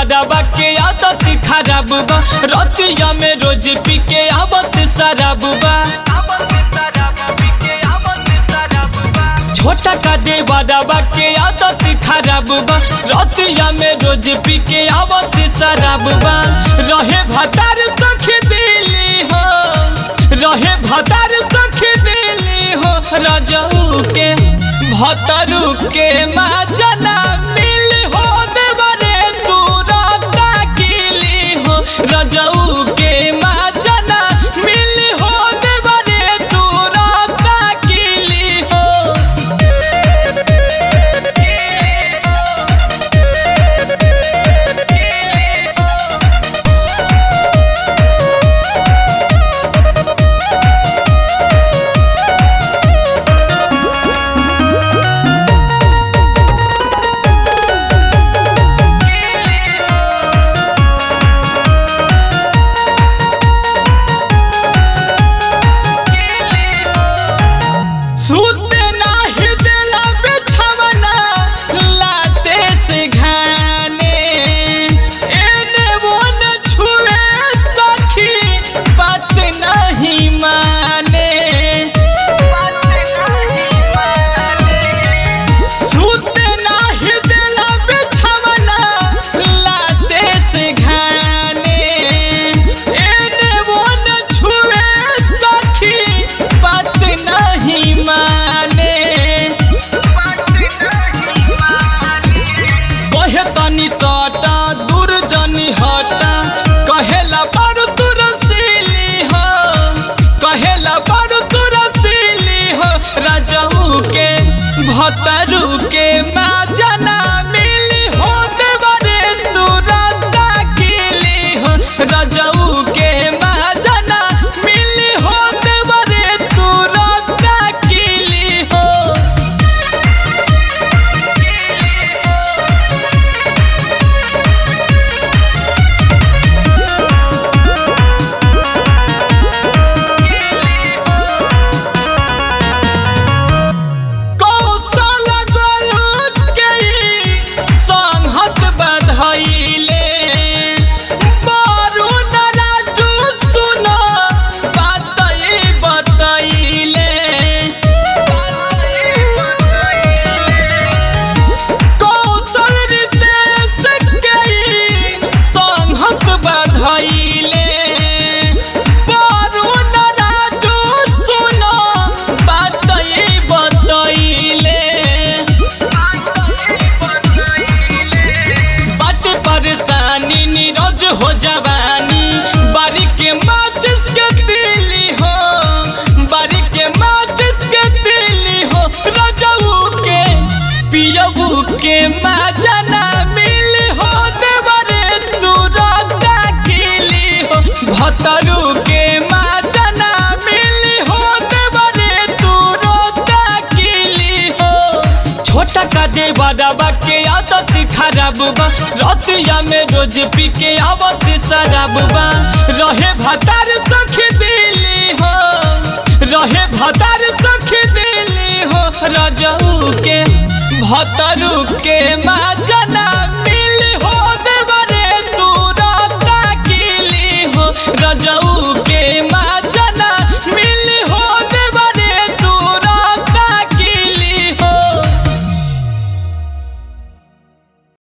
देवरवा के आदत खराब बा, रतिया में रोज पी के आवत शराब बा। छोटा का देवरवा के आदत खराब बा, रतिया में रोज पी के आवत शराब बा। रहे भतार सखी दिली हो, रहे भतार सखी दिली हो, रजऊ के भतरू के माजना मिली हो, देवरे तू राता कीली हो। रजऊ के माजना मिली हो, देवरे तू राता कीली हो। सूते नाही देला बिछवना लाते से घाने, एने वो न छुए सखी बात नहीं माने। सूते नाही देला बिछवना लाते से घाने, एने वो न छुए सखी बात नहीं माने। कहे तनी सटा दूर जनी हटा, कहेला बारू तू रसीली हो, कहेला बारू तू रसीली हो। रजऊ के भतरू के माजना मिली हो, देवरे तू राता कीली हो। रजऊ के माजना मिली हो, देवरे तू राता कीली हो। कौशल गलुट गई संहत बधाइले, बारू न राजू सुनो बातई बतैले। कौशल रितेश गई संहत बधाइले, बारू न राजू सुनो बातई बतैले। बात परेशानी नीरज हो जवानी, बारी के माचिस के दिली हो, बारी के माचिस के दिली हो। रजऊ के पियबू के माजना मिली हो, देवरे तू राता कीली हो। भतरू के माजना मिली हो, देवरे तू राता कीली हो। छोटा का देवरवा के आदत खराब बा, रतिया में रोज पी के आवत शराब बा। रहे भतार सखी दिली हो, रहे भतार सखी दिली हो। रजऊ के भतरू के माजना